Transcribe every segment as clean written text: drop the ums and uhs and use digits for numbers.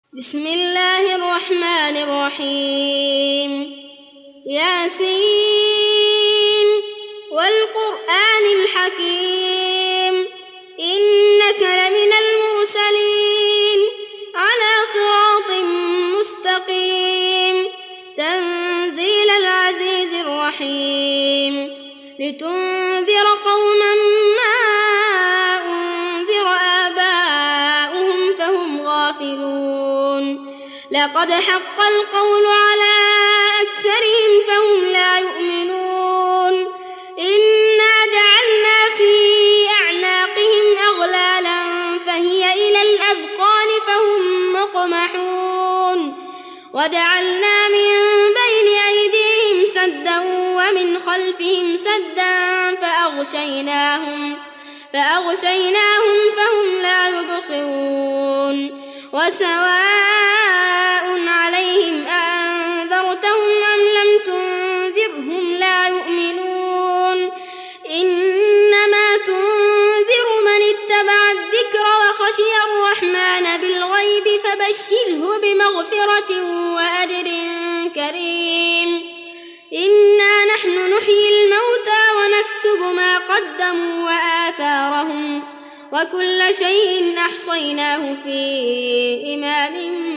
بسم الله الرحمن الرحيم. ياسين والقرآن الحكيم إنك لمن المرسلين على صراط مستقيم تنزيل العزيز الرحيم لتنذر قوما ما أنذر آباؤهم فهم غافلون لقد حق القول على أكثرهم فهم لا يؤمنون إنا جعلنا في أعناقهم أغلالا فهي إلى الأذقان فهم مقمحون وجعلنا من بين أيديهم سدا ومن خلفهم سدا فأغشيناهم فهم لا يبصرون وسواء عليهم أأنذرتهم أم لم تنذرهم لا يؤمنون إنما تنذر من اتبع الذكر وخشي الرحمن بالغيب فبشره بمغفرة وأجر كريم إنا نحن نحيي الموتى ونكتب ما قدموا وآثارهم وكل شيء أحصيناه في إمام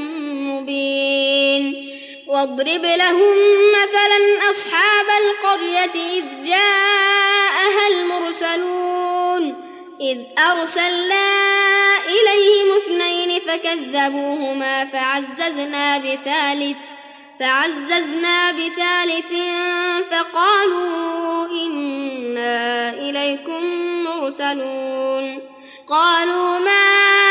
مبين واضرب لهم مثلا أصحاب القرية إذ جاءها المرسلون إذ أرسلنا إليهم 2 فكذبوهما فعززنا بثالث فقالوا إنا إليكم مرسلون قالوا ما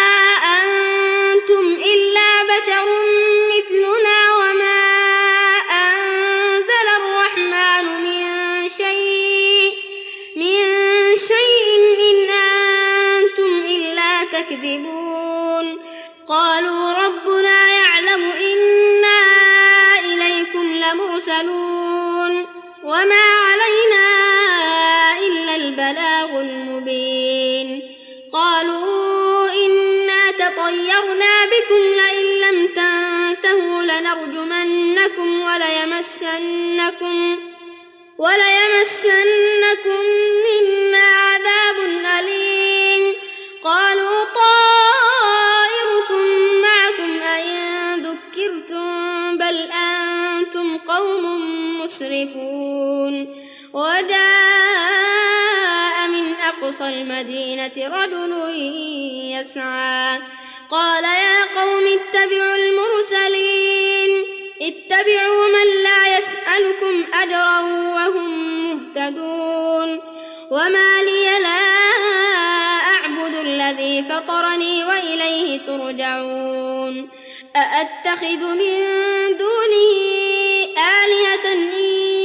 أنتم إلا بشر مثلنا وما أنزل الرحمن من شيء إن أنتم إلا تكذبون قالوا ربنا يعلم إنا إليكم لمرسلون وما علينا إلا البلاغ المبين قالوا إنا تطيرنا بكم لئن لم تنتهوا لنرجمنكم وليمسنكم منا عذاب أليم قالوا طائركم معكم أئن ذكرتم بل أنتم قوم مسرفون وجاء من أقصى المدينة رجل يسعى قال يا قوم اتبعوا المرسلين اتبعوا من لا يسألكم أجرا وهم مهتدون وما لي لا أعبد الذي فطرني وإليه ترجعون أأتخذ من دونه آلهة إن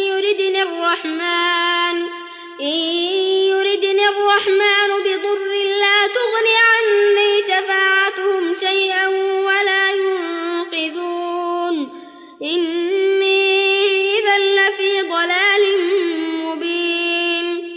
يردني الرحمن بضر لا تغن عني شفاعتهم شيئا ولا ينقذون إني إذا لفي ضلال مبين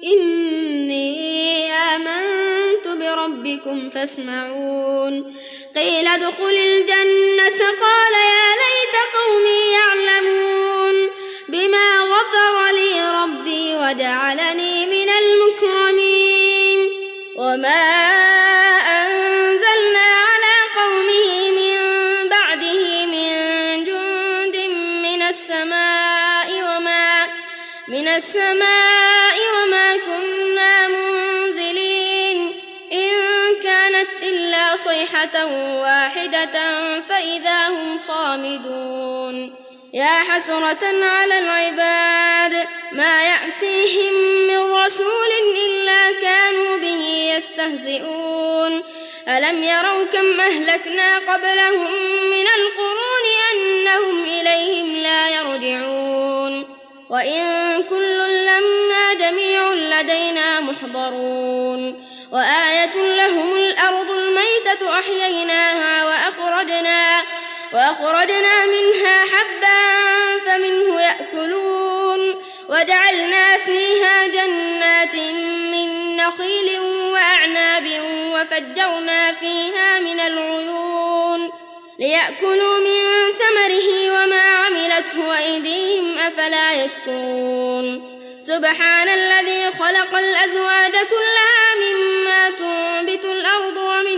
إني آمنت بربكم فاسمعون قيل ادخل الجنة قال يا ليت قومي يعلمون بما غفر لي ربي وجعلني من المكرمين وما أنزلنا على قومه من بعده من جند من السماء وما كنا منزلين إن كانت إلا صيحة واحدة فإذا هم خامدون يا حسرة على العباد ما يأتيهم من رسول إلا كانوا به يستهزئون ألم يروا كم أهلكنا قبلهم من القرون أنهم إليهم لا يرجعون وإن كل لما جميع لدينا محضرون وآية لهم الأرض الميتة أحييناها وأخرجنا منها حبا فمنه يأكلون وجعلنا فيها جنات من نخيل وأعناب وفجرنا فيها من العيون ليأكلوا من ثمره وما عملته أيديهم أفلا يشكرون سبحان الذي خلق الأزواج كلها مما تنبت الأرض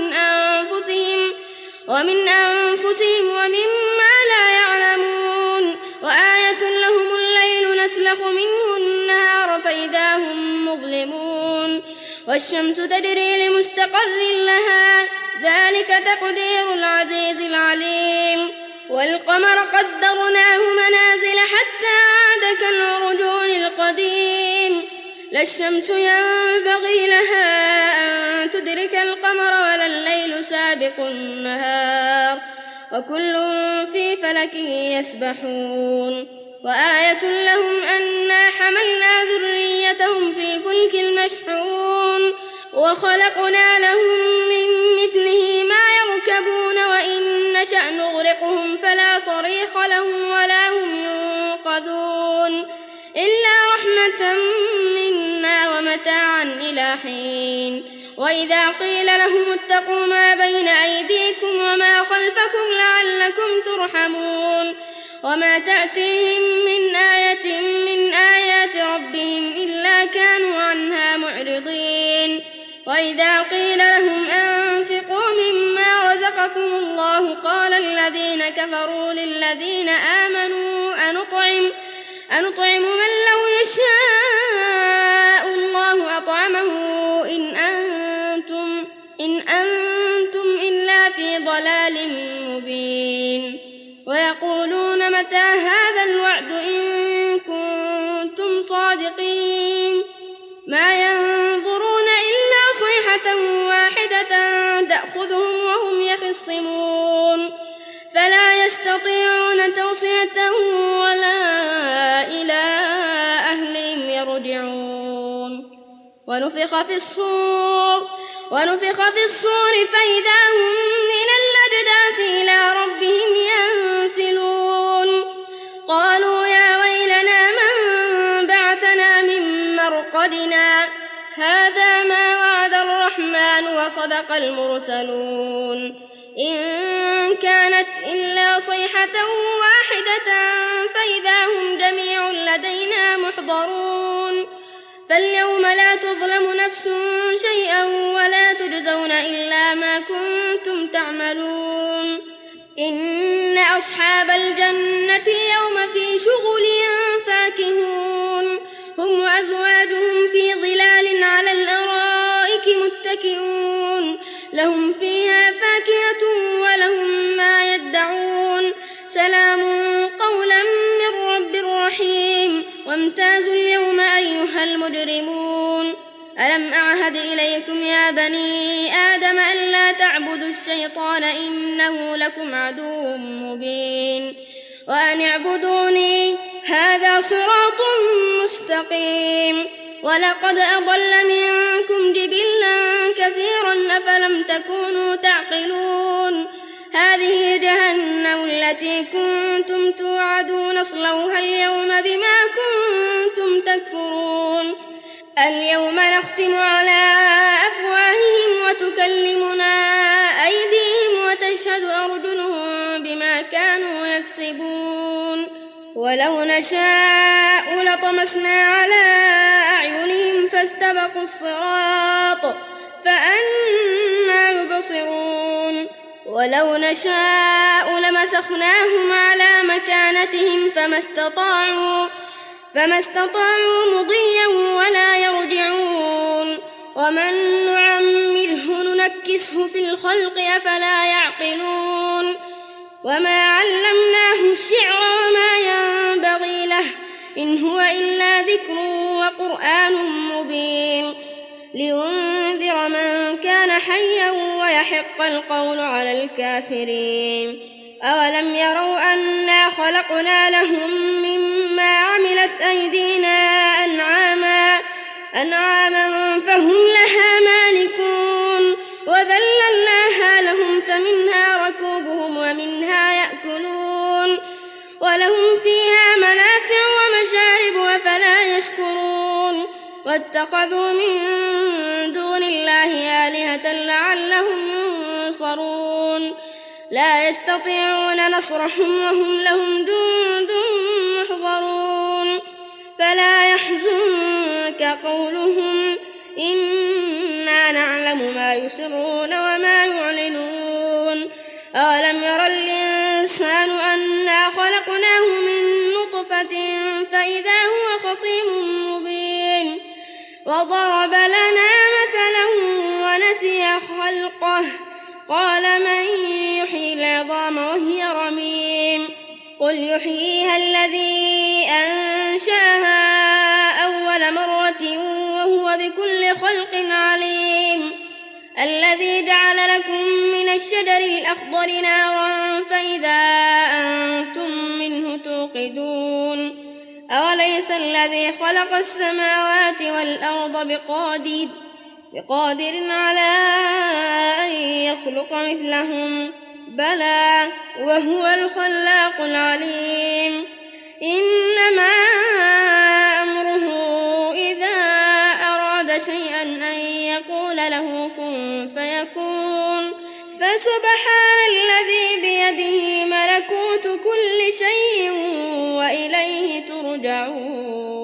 ومن أنفسهم ومما لا يعلمون وآية لهم الليل نسلخ منه النهار فإذا هم مظلمون والشمس تجري لمستقر لها ذلك تقدير العزيز العليم والقمر قدرناه منازل حتى عاد كالعرجون القديم لا الشمس ينبغي لها أن تدرك القمر ولا الليل سابق النهار وكل في فلك يسبحون وآية لهم أنا حملنا ذريتهم في الفلك المشحون وخلقنا لهم من مثله ما يركبون وإن نشأ نغرقهم فلا صريخ لهم ولا هم ينقذون إلا رحمة منا ومتاعا إلى حين وإذا قيل لهم اتقوا ما بين أيديكم وما خلفكم لعلكم ترحمون وما تأتيهم من آية من آيات ربهم إلا كانوا عنها معرضين وإذا قيل لهم أنفقوا مما رزقكم الله قال الذين كفروا للذين آمنوا أنطعم من لو يشاء الله أطعمه إن أنتم إلا في ضلال مبين ويقولون متى هذا الوعد إن كنتم صادقين ما ينظرون إلا صيحة واحدة تأخذهم وهم يخصمون فلا يستطيعون توصية ولا إلى أهلهم يرجعون ونفخ في الصور فإذا هم من الأجداث إلى ربهم ينسلون قالوا يا ويلنا من بعثنا من مرقدنا هذا ما وعد الرحمن وصدق المرسلون إن كانت إلا صيحة واحدة فإذا هم جميع لدينا محضرون فاليوم لا تظلم نفس شيئا ولا تجزون إلا ما كنتم تعملون إن أصحاب الجنة اليوم في شغل فاكهون هم وأزواجهم في ظلال على الأرائك متكئون لهم فيها فاكهة ولهم ما يدعون سلام قولا من رب رحيم وامتازوا اليوم أيها المجرمون ألم أعهد إليكم يا بني آدم ألا تعبدوا الشيطان إنه لكم عدو مبين وأن اعبدوني هذا صراط مستقيم ولقد أضل منكم جبلا كثيرا أفلم تكونوا تعقلون هذه جهنم التي كنتم توعدون اصلوها اليوم بما كنتم تكفرون اليوم نختم على أفواههم وتكلمنا أيديهم وتشهد أرجلهم بما كانوا يكسبون ولو نشاء لطمسنا على أعينهم فاستبقوا الصراط فأنى يبصرون ولو نشاء لمسخناهم على مكانتهم فما استطاعوا مضيا ولا يرجعون ومن نعمره ننكسه في الخلق أفلا يعقلون وما علمناه الشعر وما ينبغي له إن هو إلا ذكر وقرآن مبين لينذر من كان حيا ويحق القول على الكافرين أولم يروا أنا خلقنا لهم مما عملت أيدينا أنعاما فهم لها مالكون وذللناها لهم فمنها ركوبهم ومنها يأكلون ولهم فيها منافع ومشارب أفلا يشكرون واتخذوا من دون الله آلهة لعلهم ينصرون لا يستطيعون نصرهم وهم لهم جند محضرون فلا يحزنك قولهم إنا نعلم ما يسرون وما يعلنون أولم ير الإنسان أنا خلقناه من نطفة فإذا هو خصيم مبين وضرب لنا مثلا ونسي خلقه قال من يحيي العظام وهي رميم قل يحييها الذي أنشأها أول مرة وهو بكل خلق عليم الذي جعل لكم من الشجر الأخضر نارا فإذا أنتم منه توقدون أوليس الذي خلق السماوات والأرض بقادر على أن يخلق مثلهم بلى وهو الخلاق العليم إنما أمره إذا أراد شيئا أن يقول له كن فيكون فسبحان الذي بيده ملكوت كل شيء وإليه ترجعون.